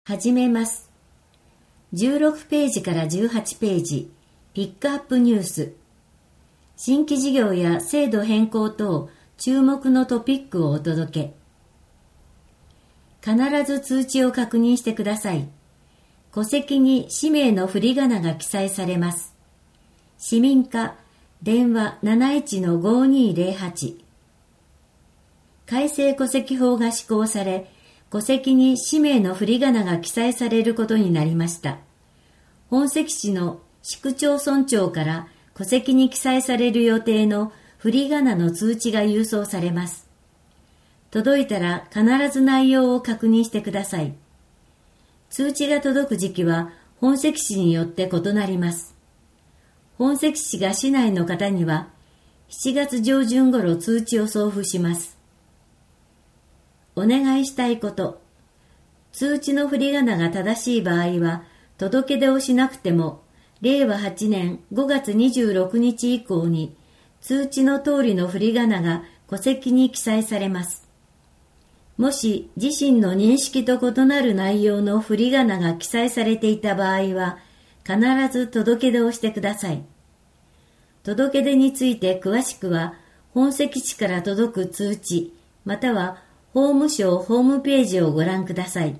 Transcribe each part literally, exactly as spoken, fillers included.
始めます。じゅうろくページからじゅうはちページ、ピックアップニュース。新規事業や制度変更等、注目のトピックをお届け。必ず通知を確認してください。戸籍に氏名の振り仮名が記載されます。市民課、電話 なないちのごにーぜろはち。改正戸籍法が施行され、戸籍に氏名の振り仮名が記載されることになりました。本籍地の市区町村長から戸籍に記載される予定の振り仮名の通知が郵送されます。届いたら必ず内容を確認してください。通知が届く時期は本籍地によって異なります。本籍地が市内の方にはしちがつ上旬頃通知を送付します。お願いしたいこと。通知の振り仮名が正しい場合は、届け出をしなくても、れいわはちねんごがつにじゅうろくにち以降に、通知の通りの振り仮名が戸籍に記載されます。もし自身の認識と異なる内容の振り仮名が記載されていた場合は、必ず届け出をしてください。届け出について詳しくは、本籍地から届く通知、または法務省ホームページをご覧ください。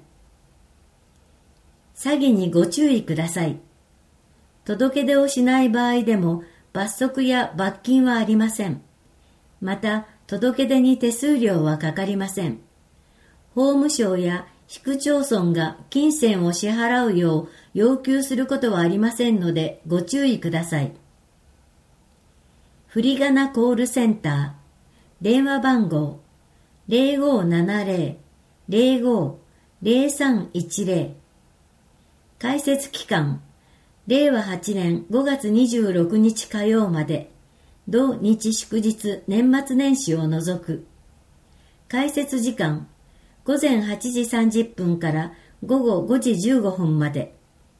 詐欺にご注意ください。届け出をしない場合でも罰則や罰金はありません。また、届け出に手数料はかかりません。法務省や市区町村が金銭を支払うよう要求することはありませんのでご注意ください。振り仮名コールセンター、電話番号ぜろごななぜろ ぜろご ぜろさんいちぜろ。開設期間、れいわはちねんごがつにじゅうろくにち火曜まで、土日祝日年末年始を除く。開設時間、ごぜんはちじさんじゅっぷんからごごごじじゅうごふんまで。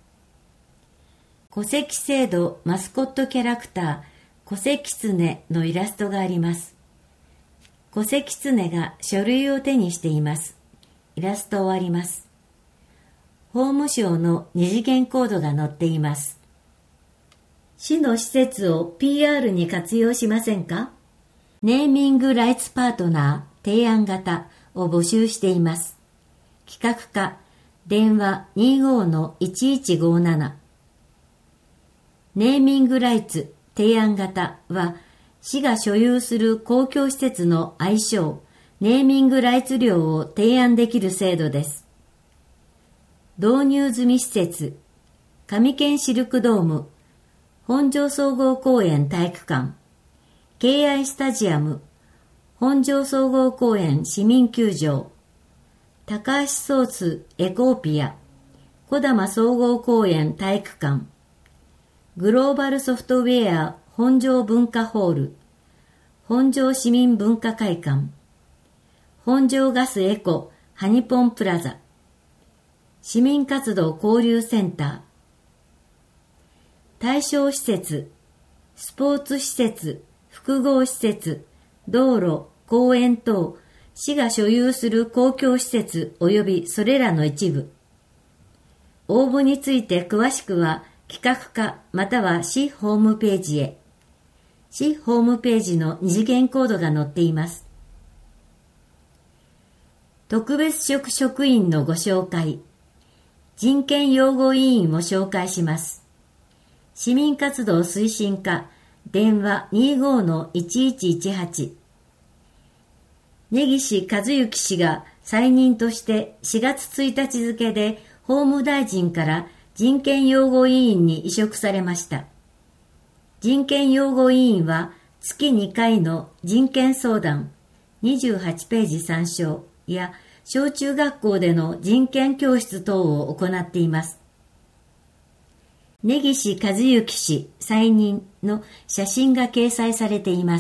戸籍制度マスコットキャラクター、戸籍狐のイラストがあります。戸籍狐が書類を手にしています。イラスト終わります。法務省の二次元コードが載っています。市の施設を ピーアール に活用しませんか？ネーミングライツパートナー提案型を募集しています。企画課、電話 にじゅうごのいちいちごなな。ネーミングライツ提案型は、市が所有する公共施設の愛称、ネーミングライツ料を提案できる制度です。導入済み施設、上県シルクドーム、本庄総合公園体育館、敬愛スタジアム、本庄総合公園市民球場、高橋ソースエコーピア、小玉総合公園体育館、グローバルソフトウェア本庄文化ホール、本庄市民文化会館、本庄ガスエコハニポンプラザ、市民活動交流センター、対象施設、スポーツ施設、複合施設、道路、公園等、市が所有する公共施設及びそれらの一部。応募について詳しくは企画課または市ホームページへ。市ホームページの二次元コードが載っています。特別職職員のご紹介。人権擁護委員を紹介します。市民活動推進課、電話 にじゅうごのいちいちいちはち。根岸和之氏が再任としてしがつついたち付で法務大臣から人権擁護委員に委嘱されました。人権擁護委員は月にかいの人権相談、にじゅうはちページ参照や小中学校での人権教室等を行っています。根岸和之氏再任の写真が掲載されています。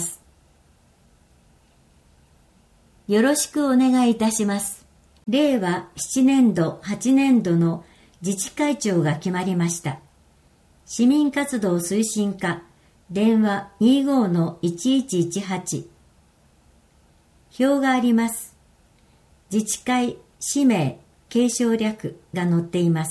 よろしくお願いいたします。れいわななねんどはちねんどの自治会長が決まりました。市民活動推進課、電話 にじゅうごのいちいちいちはち。表があります。自治会、氏名、 継承略が載っています。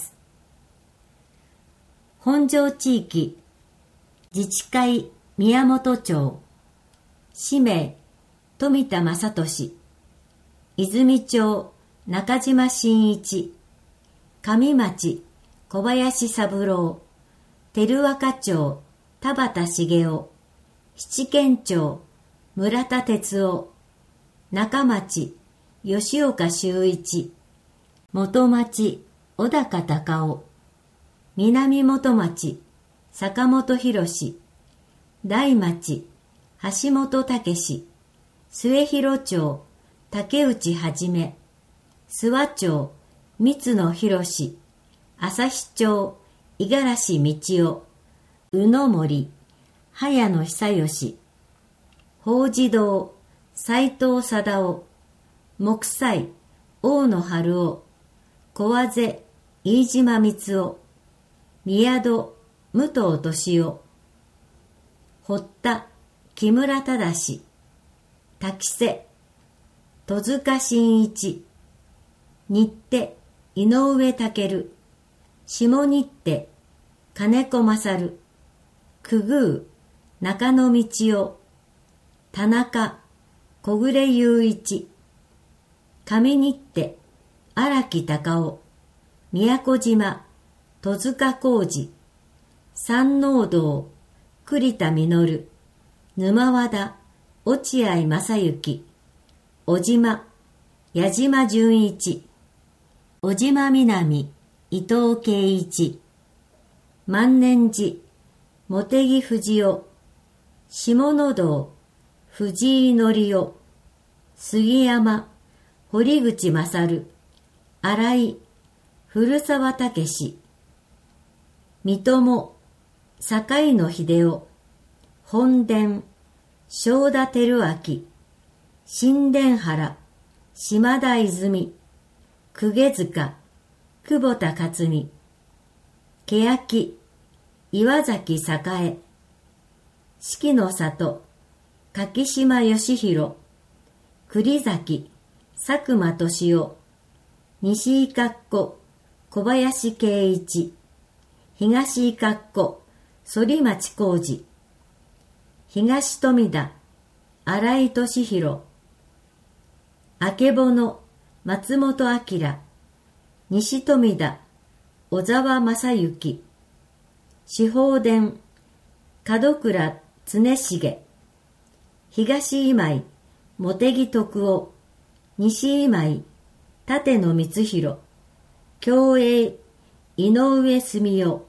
本庄地域自治会宮本町、氏名富田正俊、泉町中島真一、上町小林三郎、照若町田畑茂雄、七軒町村田哲夫、中町吉岡修一、元町小高隆夫、南元町坂本博史、大町橋本武史、末広町竹内はじめ、諏訪町三野博史、旭町五十嵐道夫、宇野森、早野久義、法事堂斎藤貞夫、木西大野春夫、小畔飯島光夫、宮戸武藤俊夫、堀田木村忠、滝瀬戸塚真一、日手井上武、下日手金子勝、久宮中野道夫、田中小暮雄一、上日手荒木隆夫、宮古島戸塚浩二、山王堂栗田実、沼和田落合正幸、小島矢島純一、小島南伊藤圭一、万年寺茂木藤夫、下野道藤井則夫、杉山堀口勝、新井古澤武史、三友坂野秀夫、本殿正田照明、新田原島田泉、公家塚久保田克美、欅岩崎栄、四季の里柿島義弘、栗崎佐久間俊夫、西伊かっこ小林圭一、東伊かっこ反町浩二、東富田新井俊弘、あけぼの松本明、西富田小沢正幸、司法殿門倉常重、東今井茂木徳夫、西今井立野光弘、共栄井上澄夫、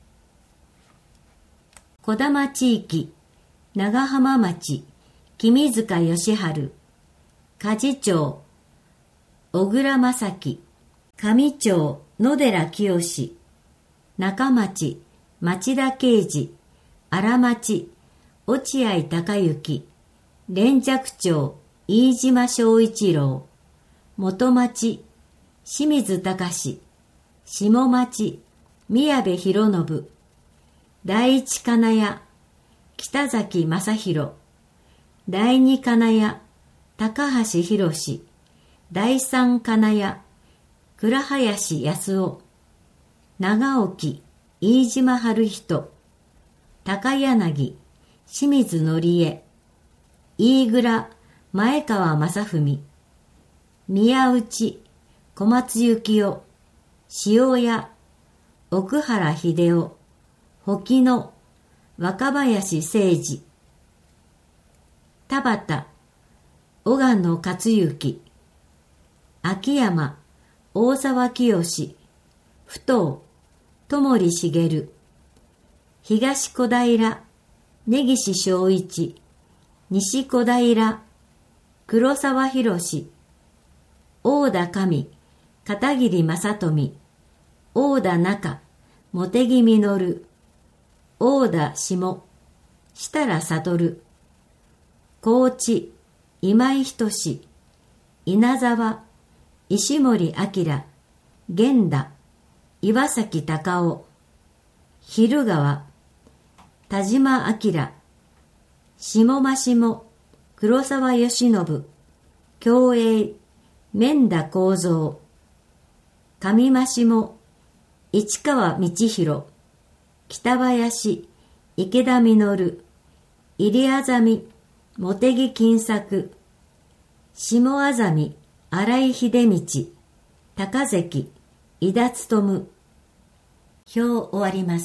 児玉地域長浜町君塚義治、梶町小倉正樹、上町野寺清、中町町田啓二、荒町落合隆之、連雀町飯島正一郎、元町清水隆、下町宮部博信、第一金谷北崎正弘、第二金谷高橋博、第三金谷倉林康夫、長沖飯島春人、高柳清水則江、飯倉前川正文、宮内小松幸夫、塩谷奥原秀夫、保木野若林誠二、田端小賀野克行、秋山大沢清、不当友利茂、東小平根岸正一、西小平黒沢博、大田上片桐正富、大田中茂木実、大田下設楽悟、高知今井仁、稲沢石森明、源田岩崎隆夫、蛭川田島明、下間下黒沢義信、共栄免田幸三、 上真下、市川道弘、北林、池田実、入あざみ、茂木金作、下あざみ、新井秀道、高関、井田勉。表終わります。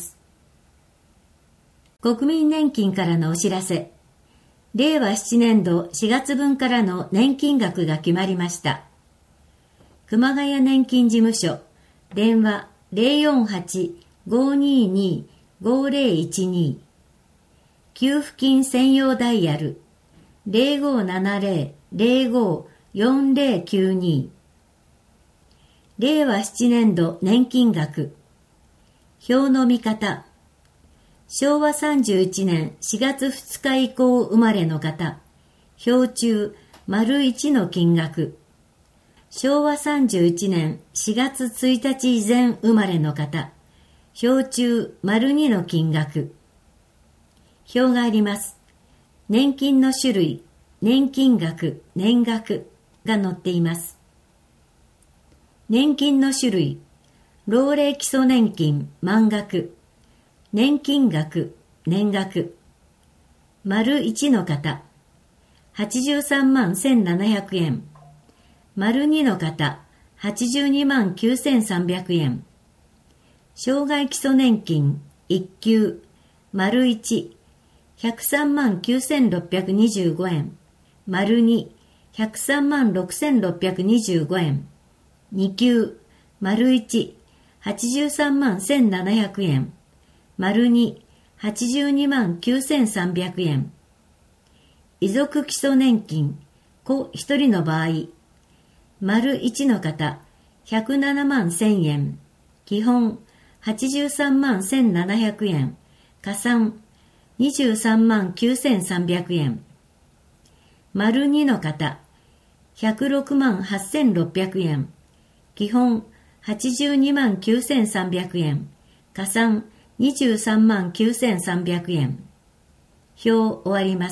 国民年金からのお知らせ。れいわななねんどしがつぶんからの年金額が決まりました。熊谷年金事務所、電話 ゼロよんはち ごーにーにー ごーぜろいちにー。給付金専用ダイヤル ゼロごーななゼロ ゼロごー よんゼロきゅうにー。れいわななねんど年金額。表の見方。しょうわさんじゅういちねんしがつふつか以降生まれの方。表中、丸いちの金額。しょうわさんじゅういちねんしがつついたち以前生まれの方。表中、丸にの金額。表があります。年金の種類、年金額、年額が載っています。年金の種類、老齢基礎年金、満額、年金額、年額、丸いちの方、はちじゅうさんまんせんななひゃくえん、丸にの方、はちじゅうにまんきゅうせんさんびゃくえん、障害基礎年金、いっ級、丸いち、ひゃくさんまんきゅうせんろっぴゃくにじゅうごえん、丸に、ひゃくさんまんろくせんろっぴゃくにじゅうごえん、に級、丸いち、はちじゅうさんまんせんななひゃくえん、丸に、はちじゅうにまんきゅうせんさんびゃくえん。遺族基礎年金、子一人の場合、丸いちの方、ひゃくななまんせんえん、基本、はちじゅうさんまんせんななひゃくえん、加算、にじゅうさんまんきゅうせんさんびゃくえん。丸にの方、ひゃくろくまんはっせんろっぴゃくえん、基本、はちじゅうにまんきゅうせんさんびゃくえん、加算、にじゅうさんまんきゅうせんさんびゃくえん。表終わります。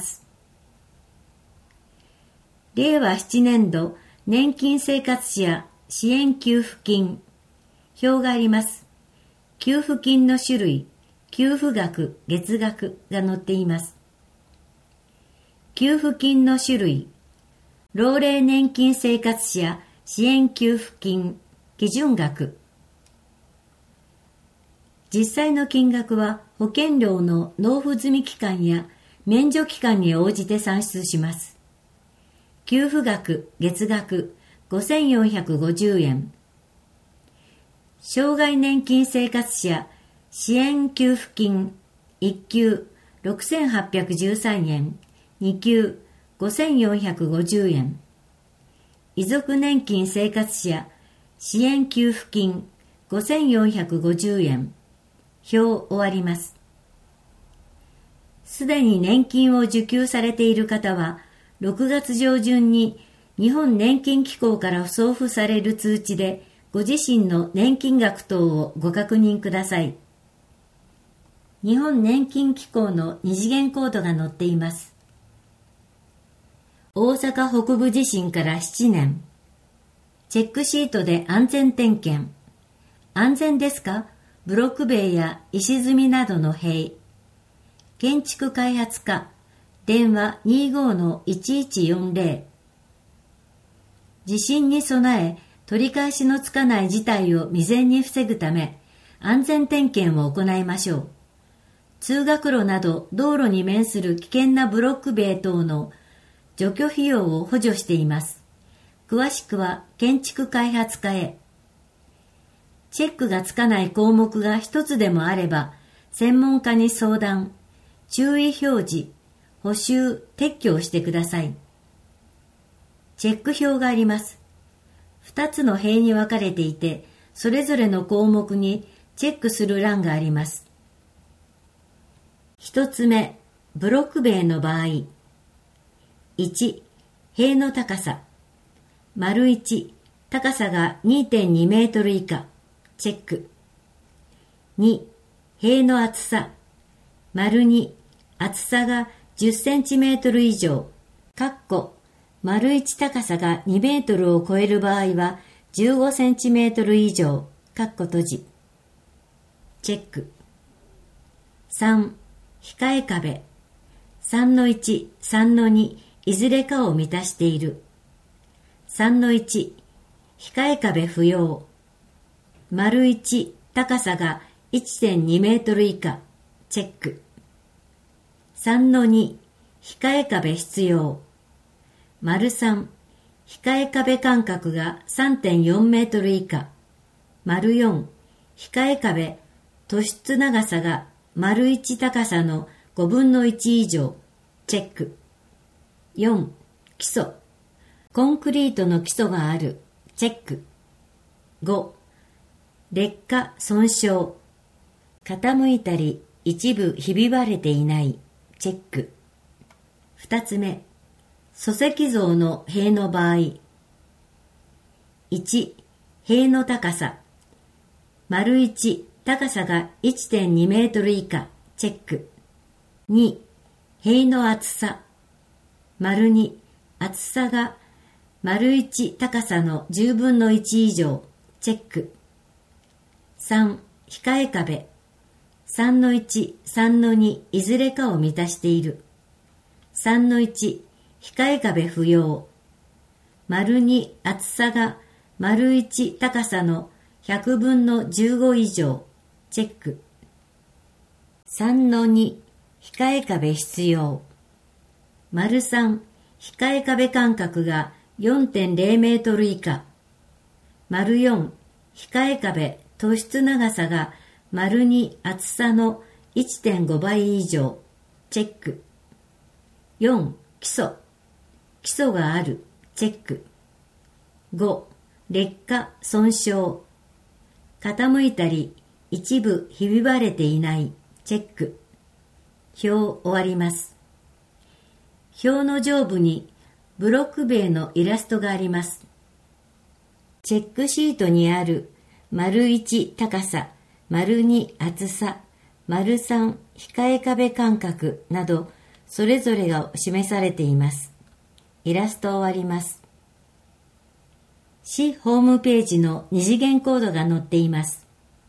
れいわななねんど年金生活者支援給付金。表があります。給付金の種類、給付額、月額が載っています。給付金の種類、老齢年金生活者支援給付金、基準額。実際の金額は保険料の納付済み期間や免除期間に応じて算出します。給付額、月額ごせんよんひゃくごじゅうえん。障害年金生活者支援給付金いっ級ろくせんはっぴゃくじゅうさんえん、に級ごせんよんひゃくごじゅうえん。遺族年金生活者支援給付金ごせんよんひゃくごじゅうえん。表終わります。すでに年金を受給されている方は、ろくがつ上旬に日本年金機構から送付される通知で、ご自身の年金額等をご確認ください。日本年金機構の二次元コードが載っています。大阪北部地震からななねん。チェックシートで安全点検。安全ですか？ブロック塀や石積みなどの塀。建築開発課、電話 にじゅうごのいちいちよんぜろ。地震に備え、取り返しのつかない事態を未然に防ぐため、安全点検を行いましょう。通学路など道路に面する危険なブロック塀等の除去費用を補助しています。詳しくは建築開発課へ。チェックがつかない項目が一つでもあれば、専門家に相談、注意表示、補修、撤去をしてください。チェック表があります。二つの塀に分かれていて、それぞれの項目にチェックする欄があります。一つ目、ブロック塀の場合。いち、塀の高さ。丸いち、高さが にてんにメートル以下。チェック。に、塀の厚さ。丸に、厚さがじゅっセンチメートル以上。かっこ、丸いち高さがにメートルを超える場合は、 じゅうごセンチメートル以上、括弧閉じ。チェック。さん、控え壁。さんのいち、さんのに、いずれかを満たしている。さんのいち、控え壁不要。丸いち、高さが いってんにメートル以下、チェック。さんのに、控え壁必要。丸さん、控え壁間隔が さんてんよんメートル以下。丸よん、控え壁、突出長さが丸いち高さのごぶんのいち以上、チェック。よん、基礎。コンクリートの基礎がある、チェック。ご、劣化損傷。傾いたり一部ひび割れていない、チェック。二つ目、礎石像の塀の場合。いち、塀の高さ。丸いち、高さが いってんにメートル以下、チェック。に、塀の厚さ。丸に、厚さが丸いち高さのじゅうぶんのいち以上、チェック。さん、控え壁。さんのいち、さんのに、いずれかを満たしている。さんのいち、控え壁不要。丸に、厚さが丸いち高さのひゃくぶんのじゅうご以上、チェック。さんのに、控え壁必要。丸さん、控え壁間隔が よんてんゼロメートル以下。丸よん、控え壁突出長さが丸に厚さの いってんごばい以上、チェック。よん、基礎。基礎がある、チェック。ご、劣化損傷。傾いたり一部ひび割れていない、チェック。表終わります。表の上部にブロック塀のイラストがあります。チェックシートにある丸いち高さ、丸に厚さ、丸さん控え壁間隔などそれぞれが示されています。イラスト終わります。市ホームページの二次元コードが載っています。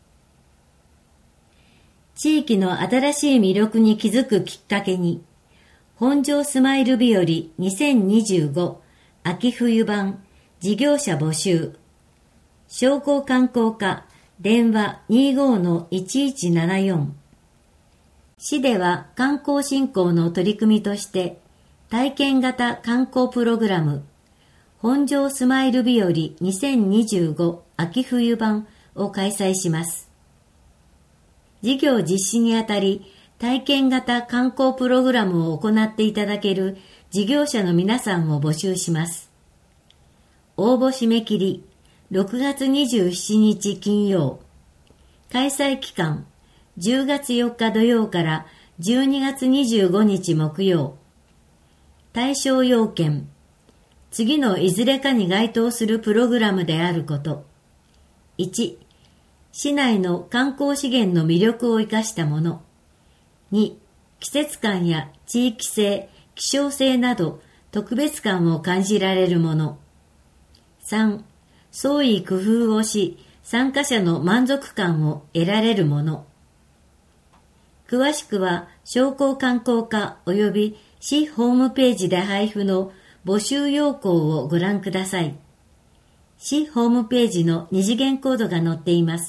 地域の新しい魅力に気づくきっかけに、本庄スマイル日和にせんにじゅうご秋冬版事業者募集。商工観光課電話 にじゅうごのいちいちななよん。市では観光振興の取り組みとして体験型観光プログラム本庄スマイル日和にせんにじゅうご秋冬版を開催します。事業実施にあたり体験型観光プログラムを行っていただける事業者の皆さんを募集します。応募締め切りろくがつにじゅうしちにち金曜。開催期間じゅうがつよっか土曜からじゅうにがつにじゅうごにち木曜。対象要件。次のいずれかに該当するプログラムであること。いち、市内の観光資源の魅力を生かしたもの。に、季節感や地域性、希少性など特別感を感じられるもの。さん、創意工夫をし、参加者の満足感を得られるもの。詳しくは、商工観光課及び市ホームページで配布の募集要項をご覧ください。市ホームページの二次元コードが載っています。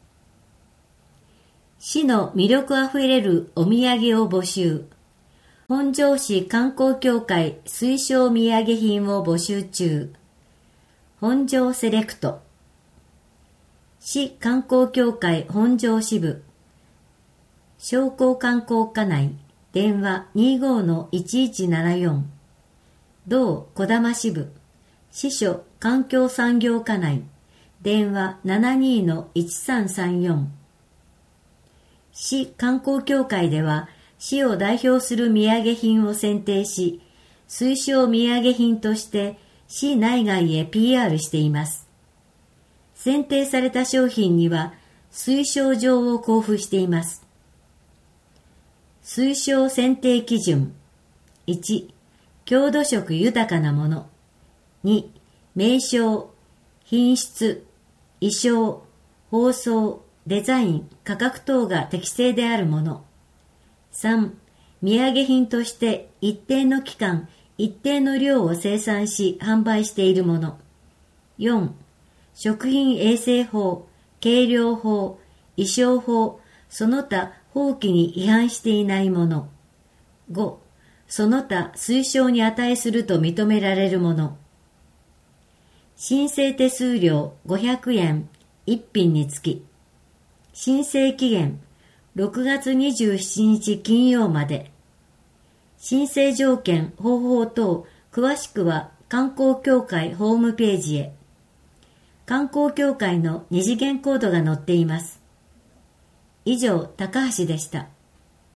市の魅力あふれるお土産を募集。本庄市観光協会推奨土産品を募集中。本庄セレクト。市観光協会本庄支部。商工観光課内電話 にじゅうごのいちいちななよん。同小玉支部。支所環境産業課内電話 ななにのいちさんさんよん。市観光協会では市を代表する土産品を選定し、推奨土産品として市内外へ ピーアール しています。選定された商品には推奨状を交付しています。推奨選定基準。いち、郷土色豊かなもの。に、名称、 品質、意匠、包装、デザイン、価格等が適正であるもの。さん、土産品として一定の期間、一定の量を生産し販売しているもの。よん、食品衛生法、計量法、意匠法、その他法規に違反していないもの。ご、その他推奨に値すると認められるもの。申請手数料ごひゃくえん、一品につき。申請期限ろくがつにじゅうしちにち金曜まで。申請条件、方法等、詳しくは観光協会ホームページへ。観光協会の二次元コードが載っています。以上、高橋でした。